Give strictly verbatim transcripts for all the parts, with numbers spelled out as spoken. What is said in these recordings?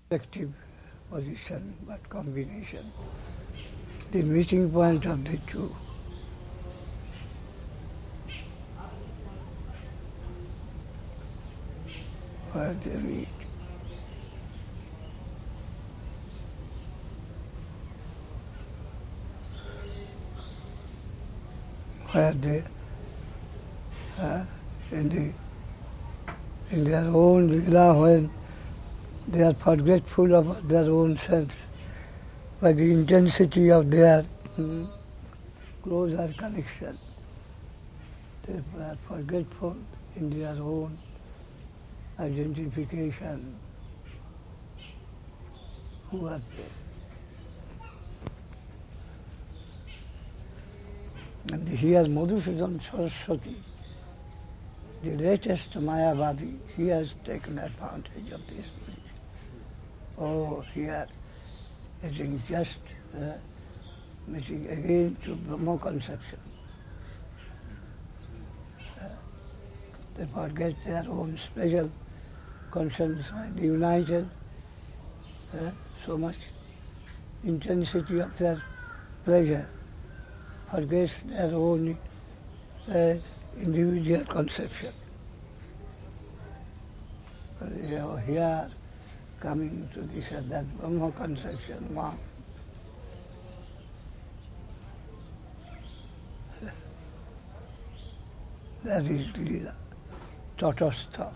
Active position, but combination. The meeting point of the two. Where they meet. Where they, uh, in the in their own lila, when they are forgetful of their own selves, by the intensity of their mm, closer connection. They are forgetful in their own identification. Who are they? And here Madhusudan Saraswati, the latest Mayavadi, he has taken advantage of this position. Oh, here it is just uh, meeting again to Brahma conception. Uh, they forget their own special concerns and united uh, so much intensity of their pleasure, forgets their own uh, individual conception. But you know, here, coming to this and that Brahma conception, wow. That is Lila, Tatastha.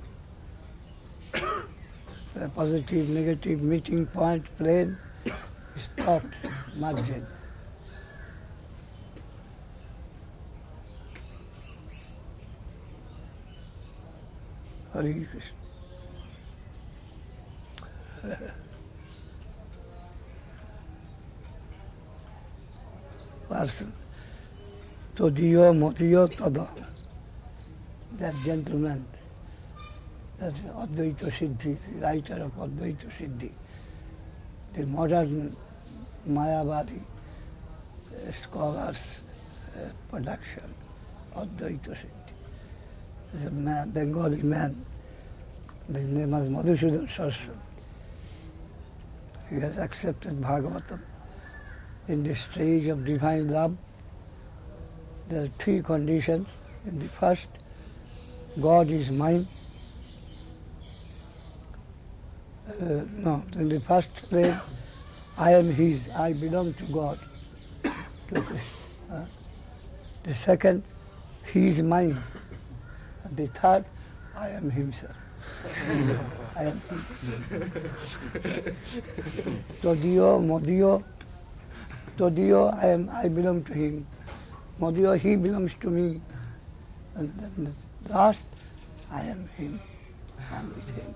The positive, negative meeting point plane is thought, margin. Hare Krishna. Person. Todiyo motiyo tada. That gentleman, that Advaita Siddhi, the writer of Advaita Siddhi, the modern Mayavadi uh, scholars' uh, production, Advaita Siddhi. There's a man, Bengali man, his name is Madhusudan Saraswati. He has accepted Bhagavatam. In the stage of divine love, there are three conditions. In the first, God is mine. Uh, no, in the first place, I am His, I belong to God. To Krishna. Uh, the second, He is mine. And the third, I am Himself. I am Him. Todiyo, Modiyo, Todiyo, I am, I belong to Him. Modiyo, He belongs to me. And then the last, I am Him. I am with Him.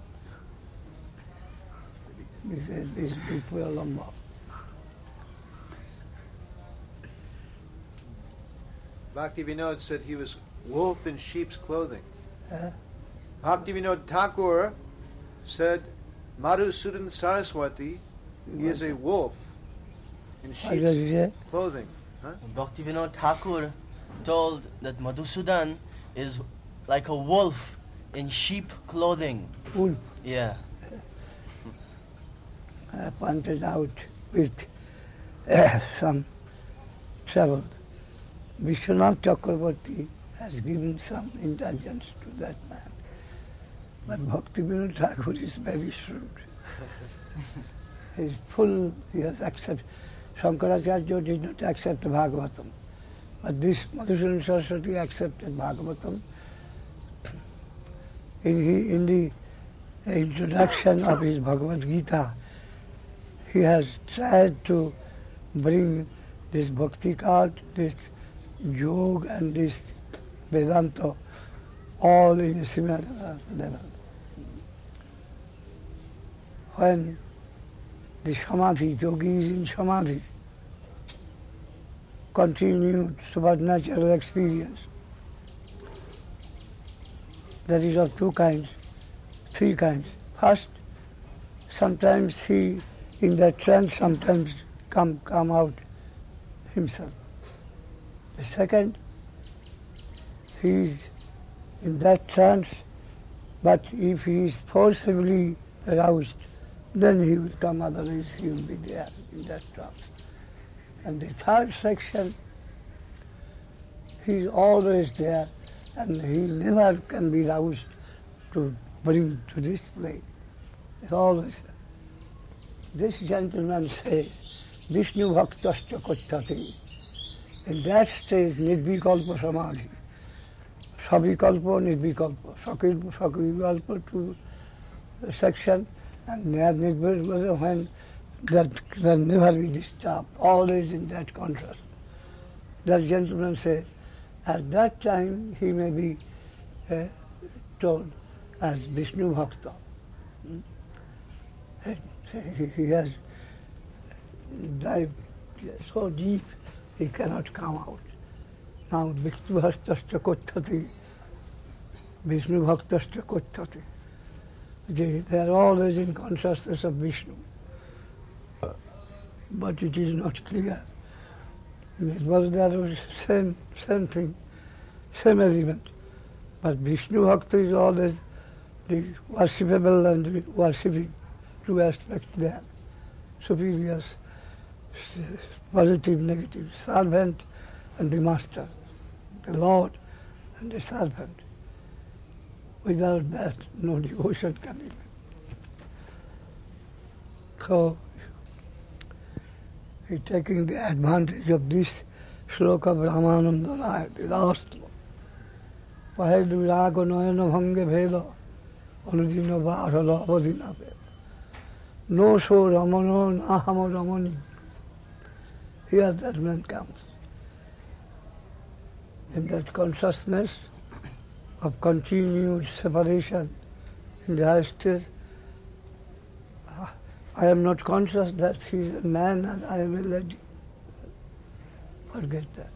This is this before Lamba. Bhakti Vinod said he was wolf in sheep's clothing. Uh, Bhakti Vinod Thakur said Madhusudan Saraswati is a wolf in what does sheep's he say? clothing. Huh? Bhaktivinoda Thakur told that Madhusudan is like a wolf in sheep clothing. Wolf. Yeah. I pointed out with uh, some trouble. Vishwanath Chakravarti has given some indulgence to that man. But Bhaktivinoda Thakur is very shrewd. He is full, he has accepted. Shankaracharya did not accept Bhagavatam. But this Madhusudan Saraswati accepted Bhagavatam. In, he, in the introduction of his Bhagavad Gita, he has tried to bring this bhakti cult, this yoga and this Vedanta all in a similar level. When the Samadhi, yogi is in Samadhi, continued supernatural experience, that is of two kinds, three kinds. First, sometimes he in that trance sometimes come come out himself. The second, he is in that trance, but if he is forcibly aroused, then he will come, otherwise he will be there in that trance. And the third section, he is always there, and he never can be roused to bring to this place. It's always there. This gentleman says, Vishnu Bhaktascha Kothati. In that stage, Nirvikalpa Samadhi. Savikalpa, Nirvikalpa. Sakilpa, Savikalpa, two section, and Nirvikalpa when that can never be disturbed, always in that consciousness. That gentleman says, at that time he may be uh, told as Vishnu Bhakta. Hmm? He, he has dived so deep he cannot come out. Now Vishnu Bhaktascha Kothati, Vishnu Bhaktascha Kothati. They, they are always in consciousness of Vishnu. But it is not clear. It was the same, same thing, same element. But Vishnu Bhakta is always the worshipable and the worshipping, two aspects there. Superiors, positive, negative, servant and the master, the Lord and the servant. Without that, no devotion can be. So, he taking the advantage of this shloka Brahmananda Raya, the last one. Pahedu rago noyana bhange bheda, anudina bharala avadina veda. No so ramano nahama ramani. Here that man comes. In that consciousness of continued separation in the high stage, I am not conscious that he is a man and I am a lady. Forget that.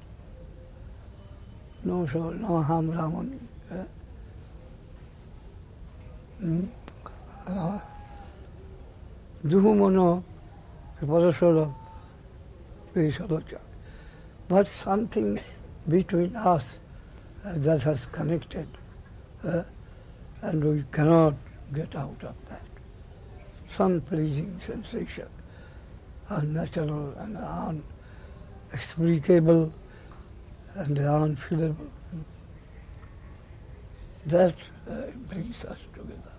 No soul, no harm, Ramani. Eh? Hmm? Duhumono, Parasolo, Visalocha. But something between us uh, that has connected, uh, and we cannot get out of that. Some pleasing sensation, unnatural and unexplicable and unfeelable. That uh, brings us together.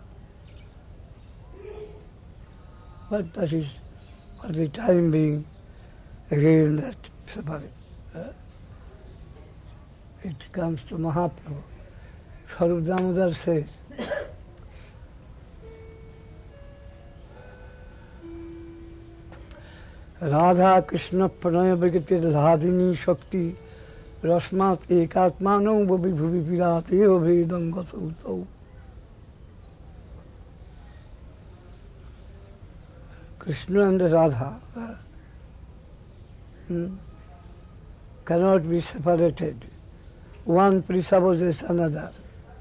But that is, for the time being, again that separate. Uh, it comes to Mahaprabhu. Swarup Damodar says, Radha Krishna Pranay विगति राधिनी शक्ति रस्मात् एकात्मानौ विभुवि विराट एव भेदं गतौ। Krishna and Radha uh, hmm, cannot be separated. One presupposes another.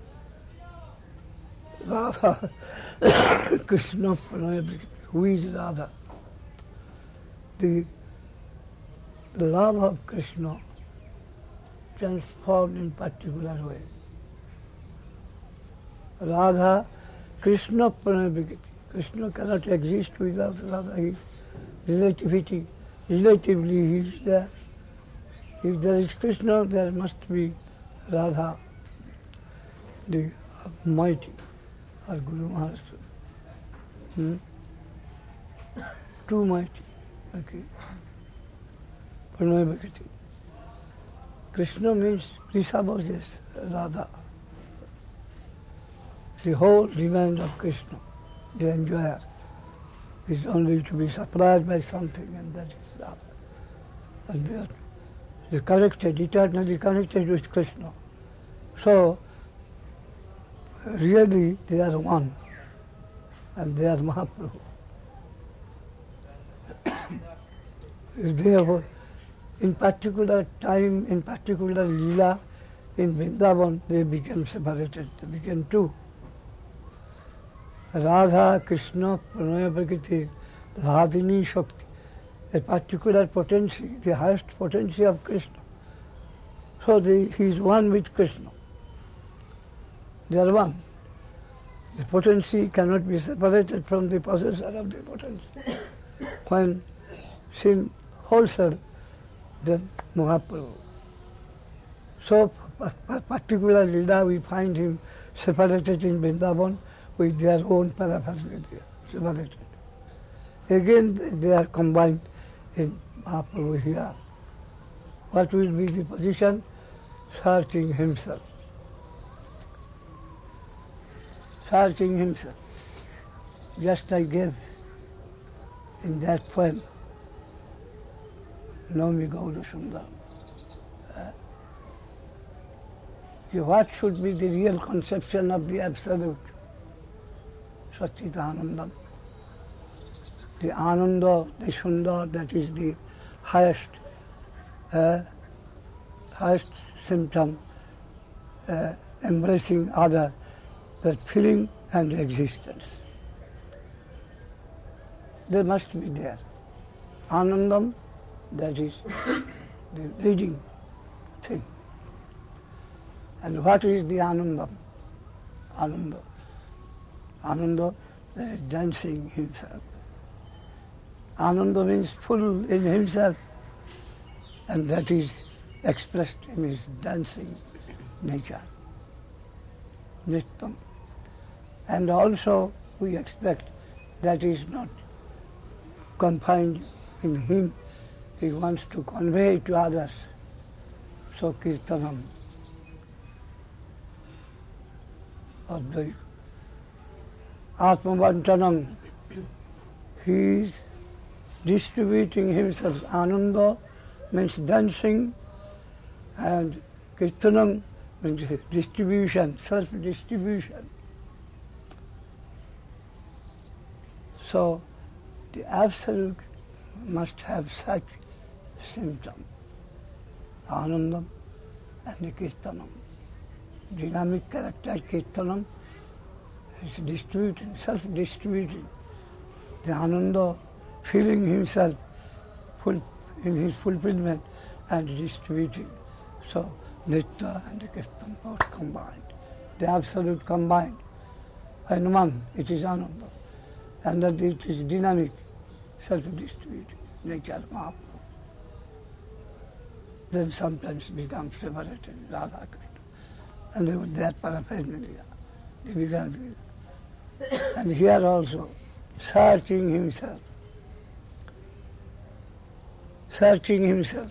Radha, Krishna Pranaya Bhakti. Who is Radha? The, the love of Krishna transformed in particular way. Radha, Krishna Pranaya Bhakti. Krishna cannot exist without Radha. His relativity, relatively he is there. If there is Krishna, there must be Radha, the mighty, or Guru Maharaj. Hmm? Too mighty. Okay. Pranaya Bhakti. Krishna means presupposes Radha. The whole demand of Krishna, the enjoyer, is only to be surprised by something, and that is Radha. And they are, they are connected, eternally connected with Krishna. So, really they are one, and they are Mahaprabhu. Therefore, in particular time, in particular Leela, in Vrindavan, they became separated, they became two. Radha, Krishna, Pranaya Bhakti, Radhini Shakti, a particular potency, the highest potency of Krishna. So the, he is one with Krishna. They are one. The potency cannot be separated from the possessor of the potency. When sin holds her, then Mahaprabhu. So particularly now we find him separated in Vrindavan with their own paraphernalia, separated. Again they are combined in Mahaprabhu here. What will be the position? Searching himself. Searching himself. Just I gave in that poem, Nomi Gaura Sundar. What should be the real conception of the Absolute? Satchitanandam. The Ananda, the Sundar, that is the highest, uh, highest symptom, uh, embracing other, that feeling and existence. They must be there. Anandam, that is the leading thing. And what is the Anandam? Ananda. Ananda is dancing himself. Ananda means full in himself, and that is expressed in his dancing nature. Nittam. And also we expect that is not confined in him, he wants to convey to others. So Kirtanam. Advaita. Atmavantanam. He is distributing himself. Ananda means dancing, and Kirtanam means distribution, self-distribution. So the Absolute must have such symptom, Anandam and the Kirtanam. Dynamic character Kirtanam is distributing, self-distributing. The Ananda feeling himself full in his fulfillment and distributing. So Nitya and the Kirtan both combined. The Absolute combined. In one it is Ananda, and that it is dynamic, self-distributing nature Mahaprabhu. Then sometimes becomes separated, Radha Krishna. And with that paraphernalia, they began. And here also, searching himself. Searching himself.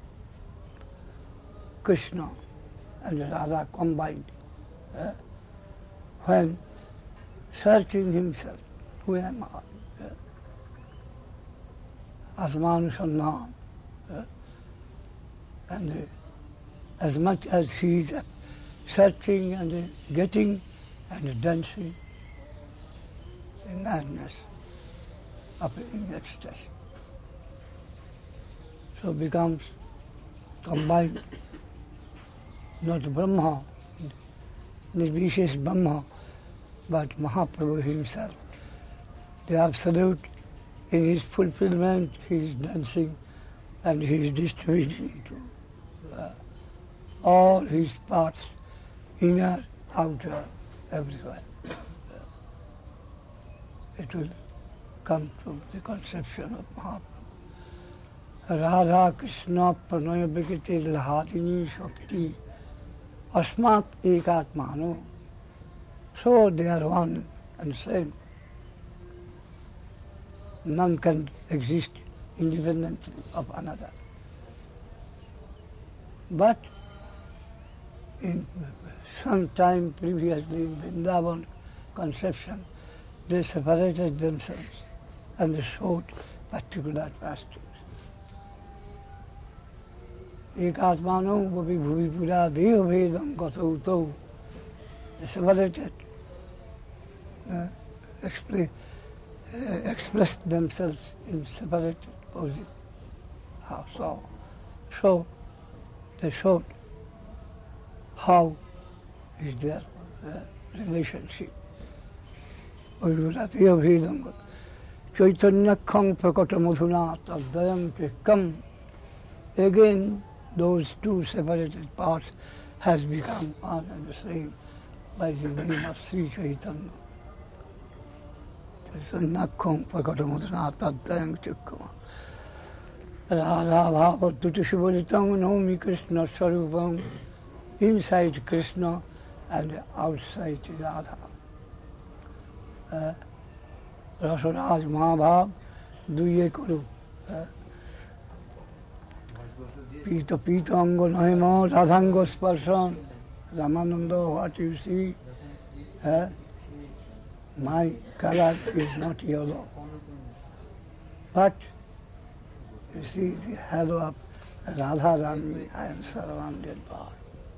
Krishna and Radha combined. Uh, when searching himself, who am I? Uh, Asmanusannam. Uh, and uh, as much as he is searching and getting and dancing in madness of in ecstasy. So becomes combined, not Brahma, Nirvishesh Brahma, but Mahaprabhu himself. The Absolute, in his fulfillment, he is dancing and he is distributing to uh, all his parts, inner, outer, everywhere. It will come to the conception of Mahaprabhu. Radha Krishna Pranaya Vikiti Lahadini Shakti Asmat Ekatmano. So they are one and same. None can exist independently of another. But in some time previously in Vrindavan conception, they separated themselves and they showed particular pastures. Ekatmano vapi bhuvipura deha vedam gatau tau. They separated, uh, expl- uh, expressed themselves in separate poses. How so? So they showed how is their uh, relationship. Chaitanya-khang prakata madhuna tadayam kekam. Again, those two separated parts has become one and the same by the name of Sri Chaitanya. Nakkam Prakatamudana Tadayam Chukkama. Radha Bhava Tutusubhaditang Nomi Krishna Swarupam. Inside Krishna and outside Radha. Uh, Rasaraj Mahabhav Duye Kuru. Pita Pita Ango Nahima Radhango Sparsan. Ramananda, what you see, uh, my color is not yellow. But you see the halo of Radharani, I am surrounded by.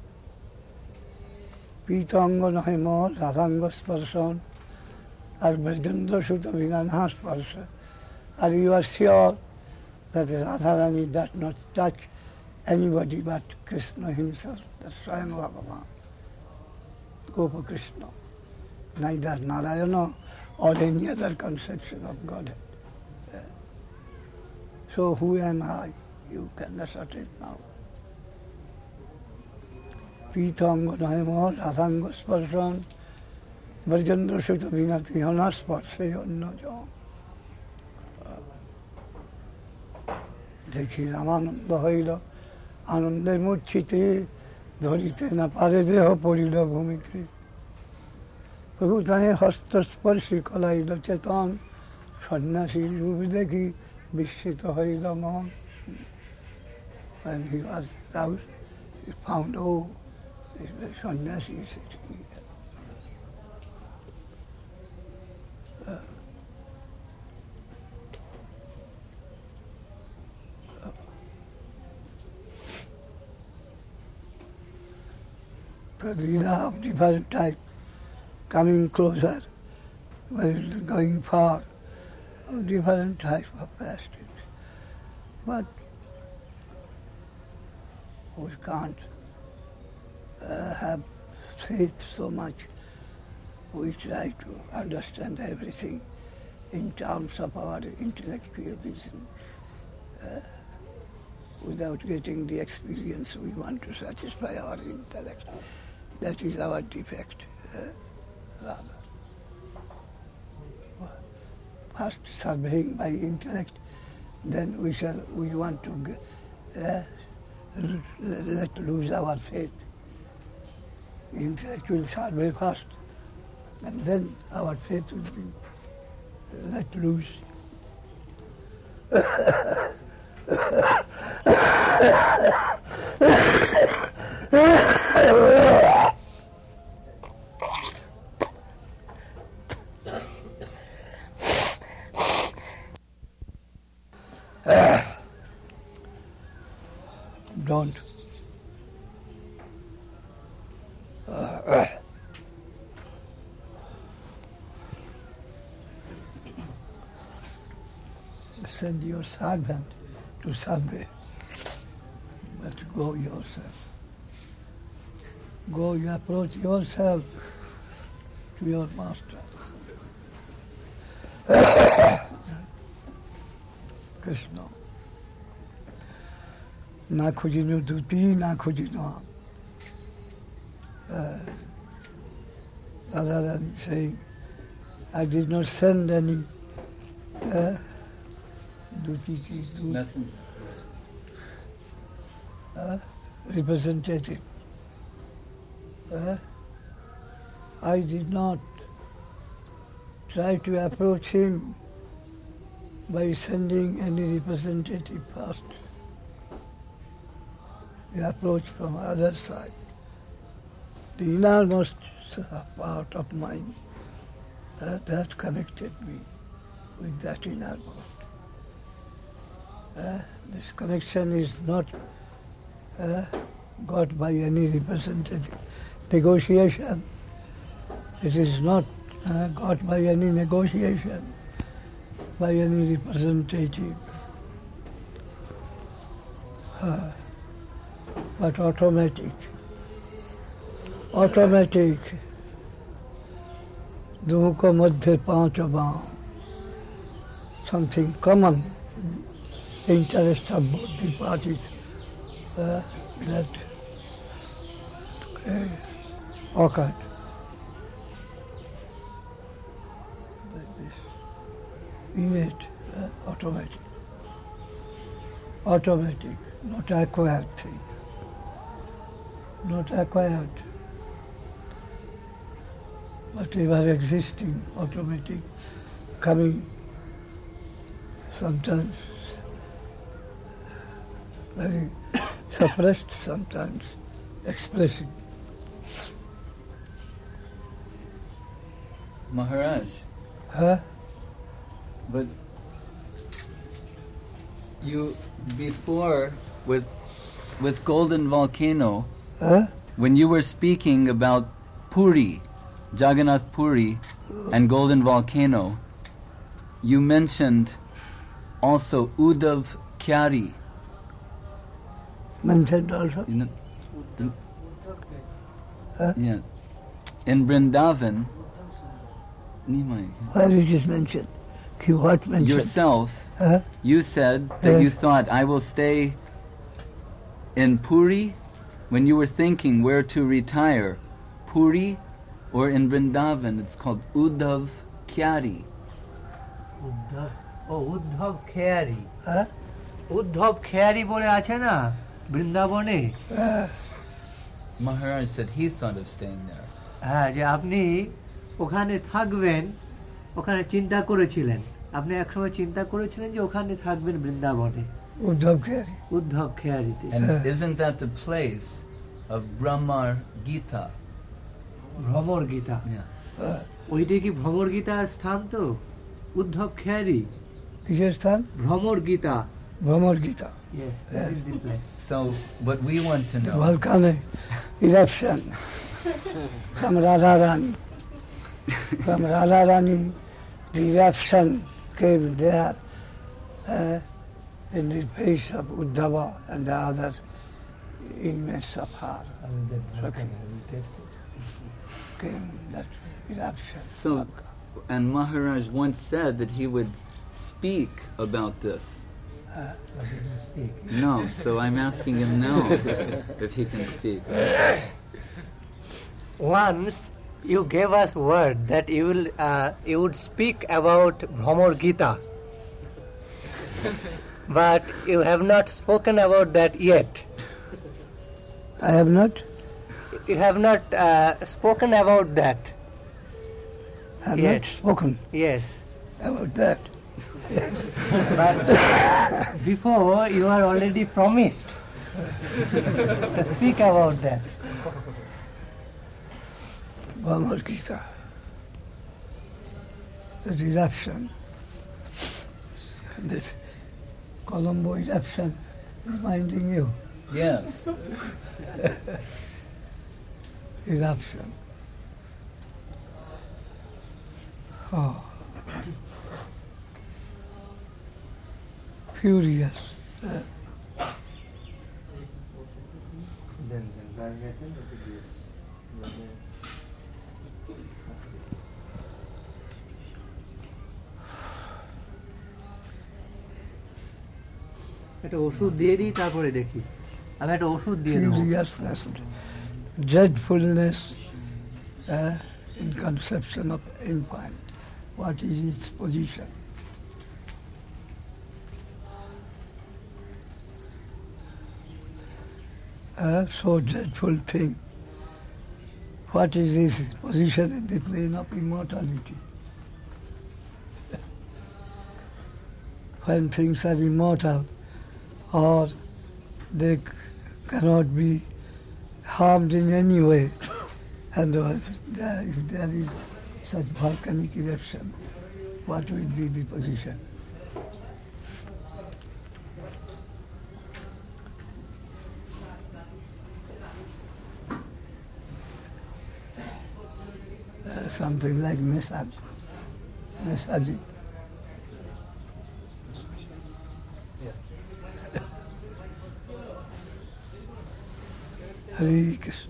Pitanga Nahima, Radhanga Sparsan, or Brajendra Sutta Vinana Sparsa. Are you are sure that Radharani does not touch anybody but Krishna himself, the Swayam Bhagavan, Gopa Krishna, neither Narayana or any other conception of Godhead. Uh, So who am I? You can assert it now. Pitanga Naima, Radhanga Sparsan, Brajendra Sutta Vinati Hana Sparse Annaja. দেখি রামানন্দ হইল আনন্দে মূর্ছিতে ধরিতে না পারে দেহ পড়িল ভূমিতে প্রভু তাহে হস্তস্পর্শী কলাইল চেতন সন্ন্যাসীর রূপ দেখি বিস্মিত হইল মন when he was roused he found oh this সন্ন্যাসী is sitting here. Uh, Pradina of different type, coming closer, while going far, of different type of plastics. But we can't uh, have faith so much. We try to understand everything in terms of our intellectual vision. Uh, without getting the experience we want to satisfy our intellect. That is our defect, uh, rather. First surveying by intellect, then we shall we want to uh, let loose our faith. Intellect will survey first, and then our faith will be let loose. Don't. Uh, send your servant to survey, but go yourself. Go, you approach yourself to your master. Krishna. Na khujino duti, na khujino. Rather than saying, I did not send any uh, duti, duti uh, representative. Uh, I did not try to approach him by sending any representative first. We approach from other side. The innermost part of mine uh, that connected me with that innermost. Uh, this connection is not uh, got by any representative negotiation. It is not uh, got by any negotiation, by any representative, uh, but automatic. Automatic. दोनों को मध्य पांच बाण. Something common, interest of both the parties uh, that uh, occurred. Like this. innate, uh, automatic. Automatic, not acquired thing. Not acquired, but ever existing, automatic, coming sometimes very suppressed, sometimes expressive. Maharaj, Huh? but you before with with Golden Volcano, Huh? when you were speaking about Puri, Jagannath Puri, and Golden Volcano, you mentioned also Uddhav Kyari. Mentioned also. You know, in- Huh? yeah, in Vrindavan. Nimai, Where it is mentioned? Ki what mentioned? yourself, Huh? you said that you Yes. thought I will stay in Puri when you were thinking where to retire, Puri or in Vrindavan. It's called Uddhav Kyari. Uddhav O Uddhav খেয়ারি Huh? Uddhav খেয়ারি বলে আছে না বৃন্দাবনে Uh, Maharaj said he thought of staying there. হ্যাঁ যে আপনি ওখানে থাকবেন ওখানে চিন্তা করেছিলেন আপনি একসময় চিন্তা করেছিলেন যে ওখানে থাকবেন বৃন্দাবনে Uddhav Kyari. Uddhav খেয়ারিতে And Uh. isn't that the place of Brahmar Gita? Bhramar Gita Yeah. Uh, ওইটা কি ভ্রমর গীতার স্থান তো উদ্ধব খেয়ারি কিসের স্থান? ভ্রমর Gita Bhamar Gita. yes that is the place So what we want to know. Volcanic eruption from Radharani. From Radharani, the eruption came there uh, in the face of Uddhava and the other inmates of her. Came that eruption. So, and Maharaj once said that he would speak about this. No, so I'm asking him now if he can speak. once you gave us word that you will uh, you would speak about Bhramar Gita but you have not spoken about that yet I have not, you have not uh, spoken about that have Yes. not spoken yes about that. but before you are already promised to speak about that Bhamar Gita. The eruption. This Colombo eruption reminding you. Yes. Eruption. Oh. Furious. Uh, একটা ওষুধ দিয়ে দিই তারপরে দেখি আমি একটা ওষুধ দিয়ে দেবো furiousness, dreadfulness uh, in conception of infant. What is its position? Uh, so dreadful thing. What is its position in the plane of immortality? When things are immortal, or they c- cannot be harmed in any way, and was there, if there is such volcanic eruption, what will be the position? Uh, something like massage, massaging. Hare Krishna.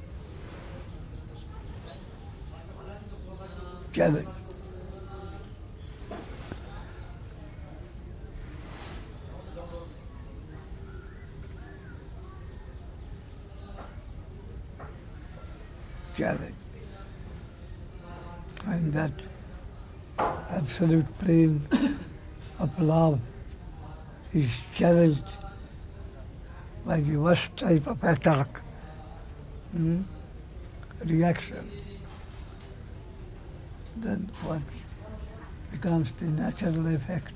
Challenge. Challenge. And that absolute plane of love is challenged by the worst type of attack, hmm? reaction, then what becomes the natural effect?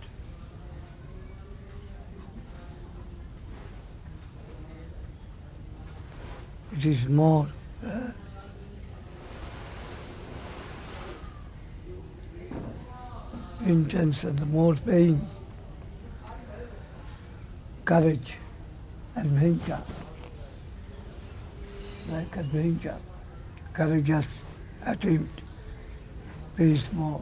It is more uh, intense and more pain, courage, adventure, like adventure, courageous attempt pays more.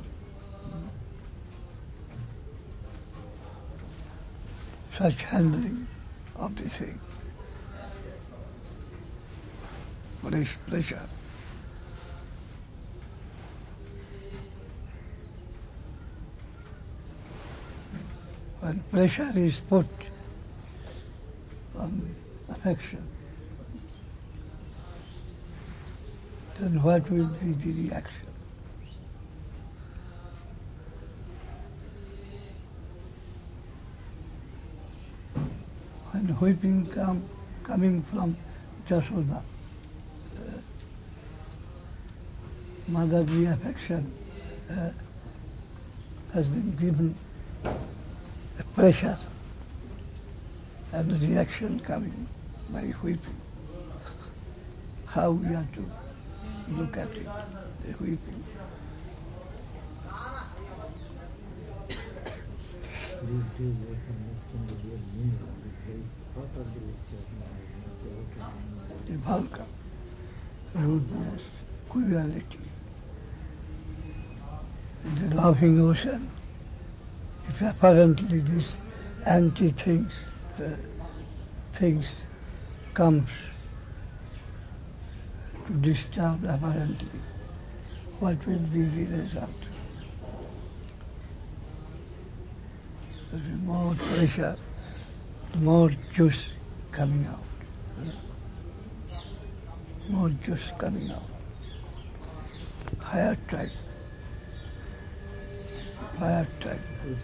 Such handling of the thing. Fresh pleasure. When pressure is put on affection, then what will be the reaction? When weeping come, coming from Jashoda, uh, motherly affection uh, has been given a pressure and a reaction coming by weeping. How we have to look at it, the weeping. These days I can understand the real meaning of it. Very thought of the lecture now. The vulgar, rudeness, cruelty. In the laughing ocean, if apparently these anti-things, uh, things comes to disturb apparently, what will be the result? There is more pressure, more juice coming out. More juice coming out. Higher type. Higher type.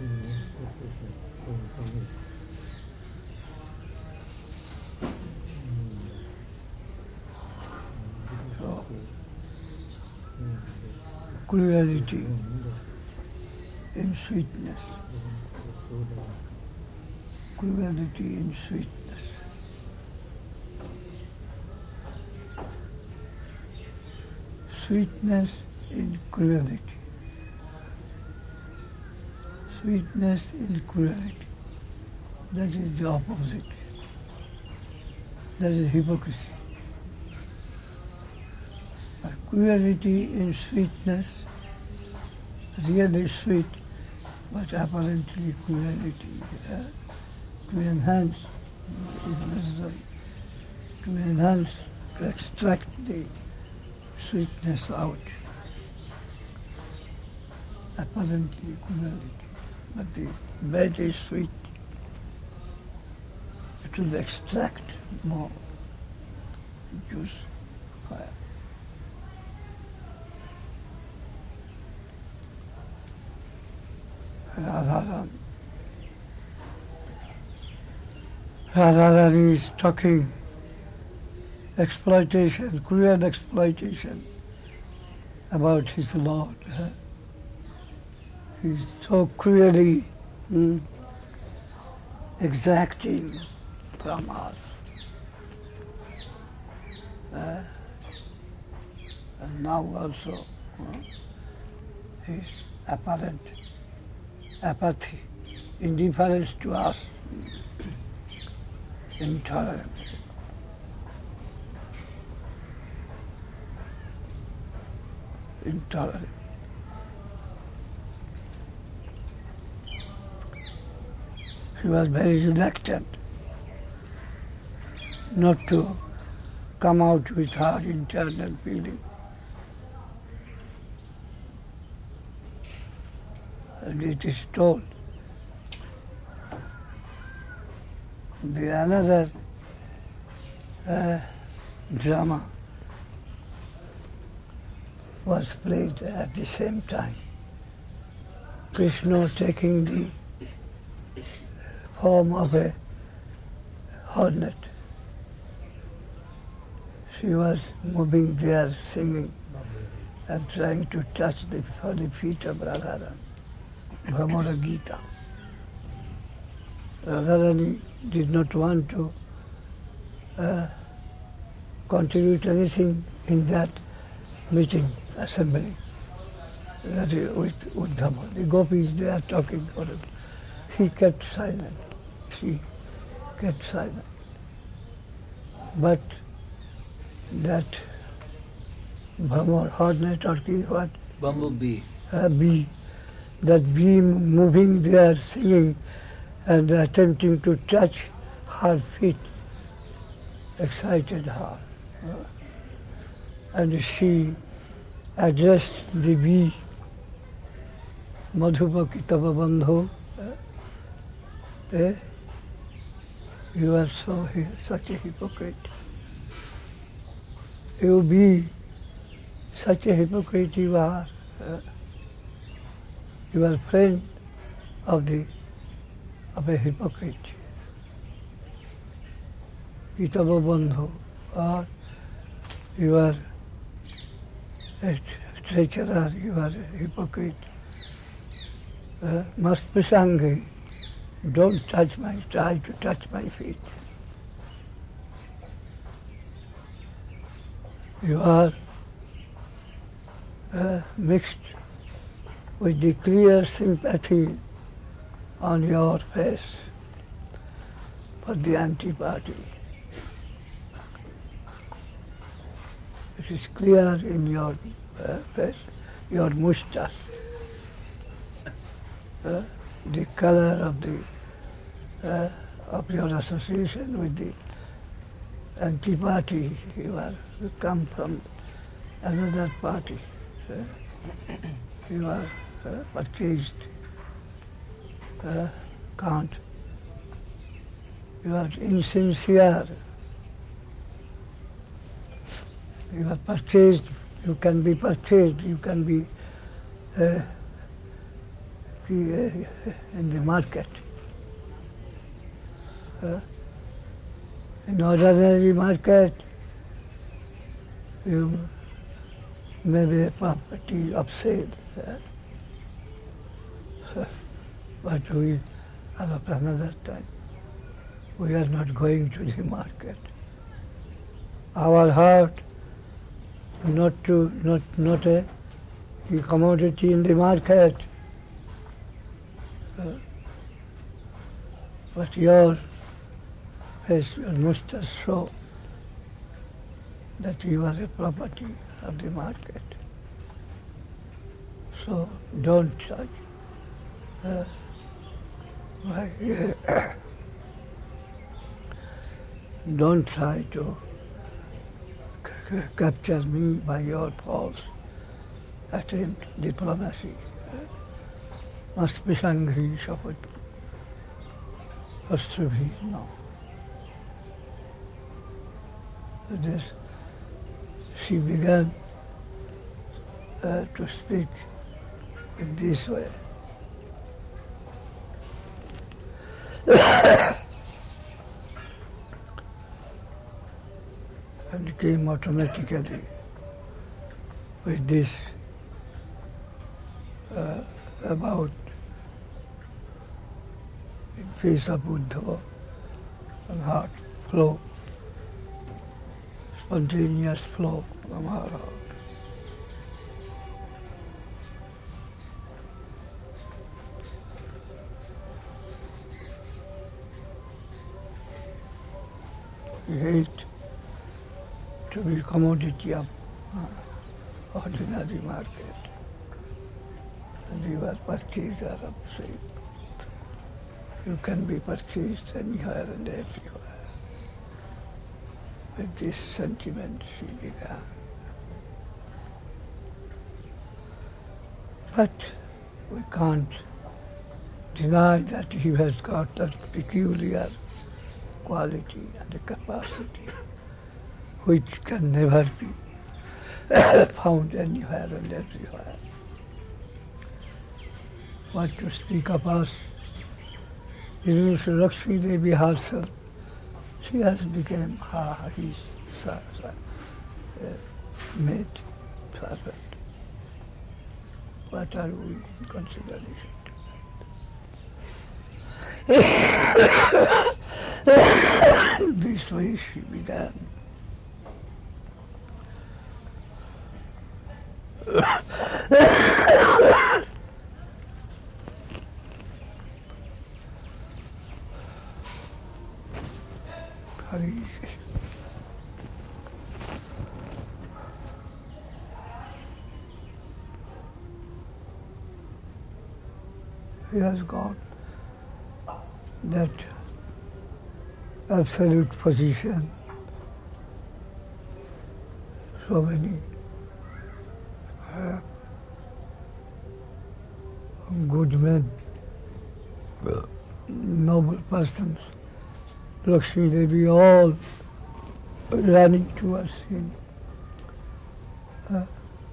So, cruelty in sweetness. Cruelty in sweetness. Sweetness in cruelty. Sweetness in cruelty. That is the opposite. That is hypocrisy. But cruelty in sweetness, really sweet, but apparently cruelty, uh, to enhance, is necessary, to enhance, to extract the sweetness out. Apparently cruelty, but the bed is sweet. It will extract more juice, fire. Radharani. Radharani is talking exploitation, cruel exploitation about his Lord. Uh, he's so cruelly mm, exacting from us. Uh, and now also uh, his apparent apathy, indifference to us, intolerance. Intolerant. She was very reluctant not to come out with her internal feeling. And it is told. The another uh, drama was played at the same time Krishna taking the form of a hornet. She was moving there, singing and trying to touch the, for the feet of Radharani, Bhamara Gita. Radharani did not want to uh, contribute anything in that meeting, assembly, that is with Uddhava. The gopis, they are talking for him. He kept silent. She kept silent. But that Bhamar, hornet or ki what? Bumblebee. A bee. That bee moving there, singing and attempting to touch her feet excited her. Uh, and she addressed the bee, Madhupaki Tava Bandho, uh, eh? You are so such a hypocrite. You be such a hypocrite you are. Uh, you are friend of the of a hypocrite. Itava Bandho, or you are a treacherer, you are a hypocrite. Uh, must be sanghi. Don't touch my, try to touch my feet. You are uh, mixed with the clear sympathy on your face for the anti-party. It is clear in your uh, face, your moustache, uh, the color of the uh, of your association with the anti-party. You are you come from another party. Uh, you are uh, purchased. Uh, can't. You are insincere. You are purchased. You can be purchased. You can be uh, in the market. Uh, in ordinary market, you may be a property of sale. Uh, but we have another time. We are not going to the market. Our heart, not to not not a, a commodity in the market. Uh, but your face, your mustache show that you are a property of the market. So don't judge. Uh, why, uh, don't try to c- c- capture me by your false attempt, diplomacy. Must be sanghi shapat. Astravhi, no. This, she began uh, to speak in this way. And came automatically with this uh, about in face of Buddha and heart flow, spontaneous flow from our heart. We hate to be commodity of uh, ordinary market. And you are purchaser of sale. You can be purchased anywhere and everywhere. With this sentiment she began. But we can't deny that he has got that peculiar quality and capacity which can never be found anywhere and everywhere. what to speak of us. Even Sri Lakshmi Devi herself, she has become her, his uh, maid, servant. What are we in consideration? This way she began. Hari. He has got that absolute position. So many uh, good men, noble persons, Lakshmi Devi, all running towards him. Uh,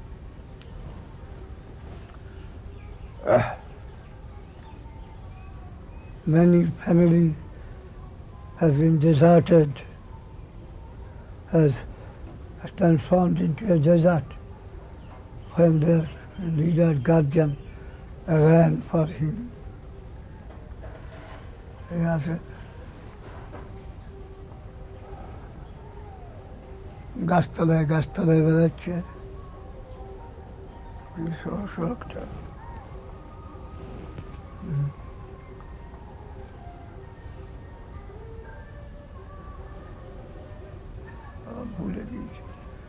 uh, many family has been deserted, has transformed into a desert when their leader, guardian, ran for him. He has a গাছতলায় গাছতলায় বেড়াচ্ছে শোকটা ভুলে দিয়েছি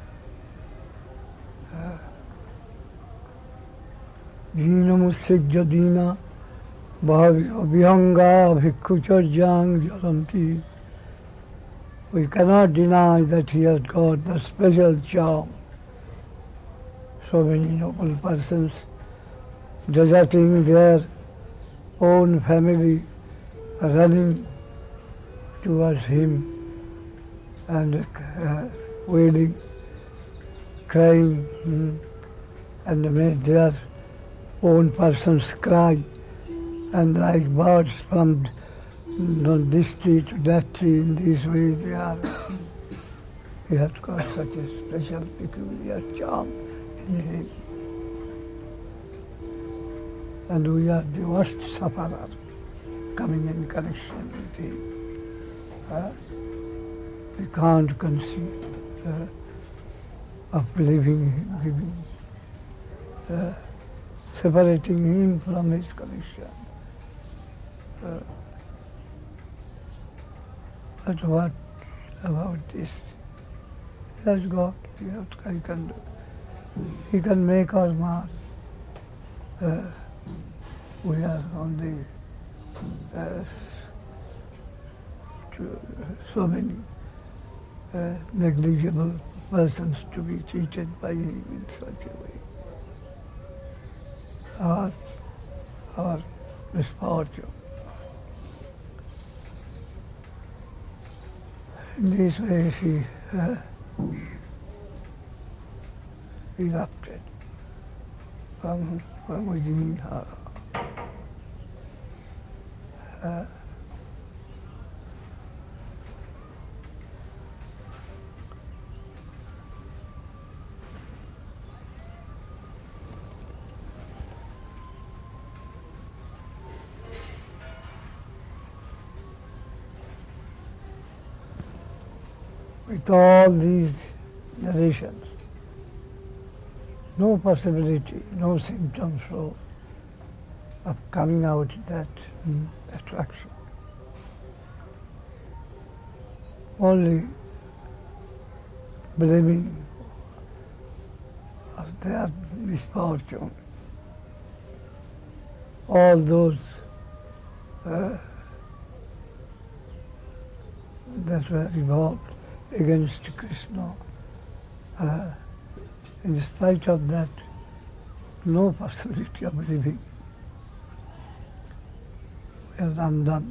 দীনমুৎসৃজ্য দীনা বিহঙ্গা ভিক্ষুচর্যাং জ্বলন্তি. We cannot deny that he has got the special charm. So many noble persons deserting their own family, running towards him and uh, wailing, crying, mm, and made their own persons cry, and like birds from on this tree to that tree, in this way they are. He has got such a special, peculiar charm in him. And we are the worst sufferer coming in connection with him. Uh, we can't conceive uh, of believing him, giving, uh, separating him from his connection. Uh, But what about this? He has got, what he can do. He can make our mark. Uh, we are only uh, to, so many uh, negligible persons to be treated by him in such a way. Our, our misfortune. In this way she uh, erupted from, from within her. Uh, with all these narrations, no possibility, no symptoms of, of coming out that mm, attraction. Only blaming of their misfortune. All those uh, that were revolted against Krishna. Uh, in spite of that, no possibility of living. We have undone.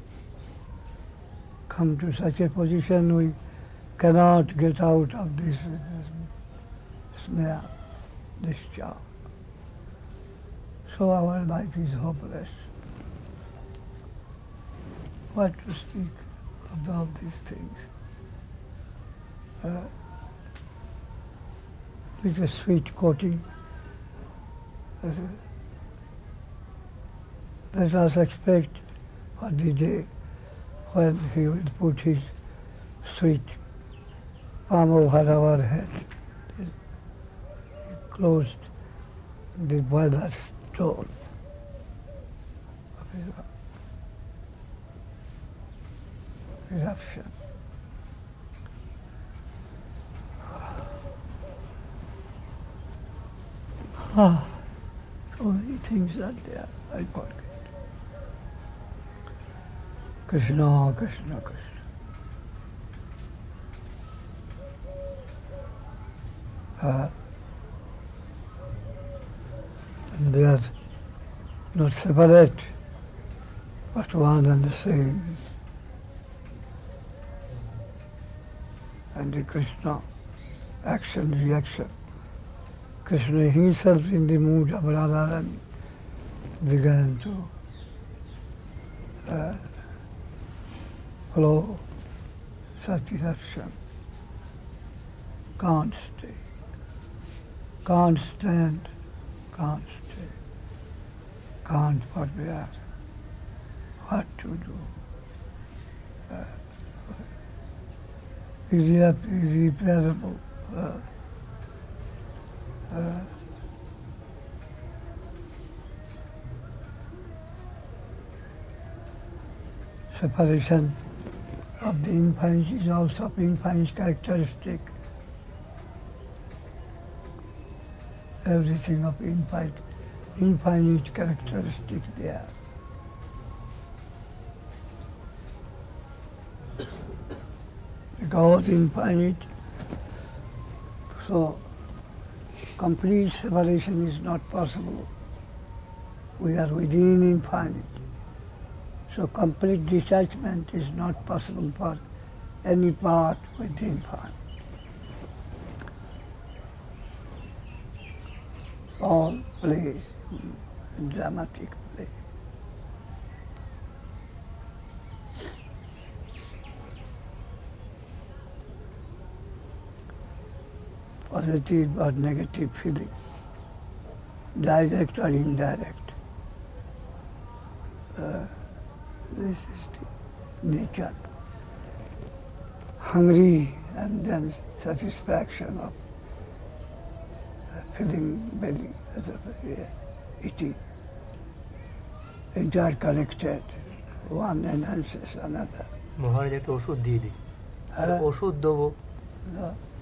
Come to such a position we cannot get out of this, this snare, this charm. So our life is hopeless. What to speak of all these things? Uh, with a sweet coating. Uh, let us expect for the day when he will put his sweet palm over our head. He closed the boiler's door. Eruption. Ah, so many things are there, I forget. Krishna, Krishna, Krishna. Uh, and they are not separate, but one and the same. And the Krishna, action, reaction. Krishna himself in the mood of Radharani began to uh, flow satisfaction. Can't stay. Can't stand. Can't stay. Can't forbear. What to do? Uh, irreparable. Uh, uh, separation of the infinite is also infinite characteristic. Everything of infinite, infinite characteristic there. God infinite, so complete separation is not possible. We are within infinite. So complete detachment is not possible for any part with the infinite. All play, dramatic play. Positive or negative feeling, direct or indirect. Uh, this is the nature. Hungry and then satisfaction of filling belly, as of uh, eating. Interconnected, one enhances another. মহারাজ একটা ওষুধ দিয়ে দিই হ্যাঁ? ওষুধ দেবো No.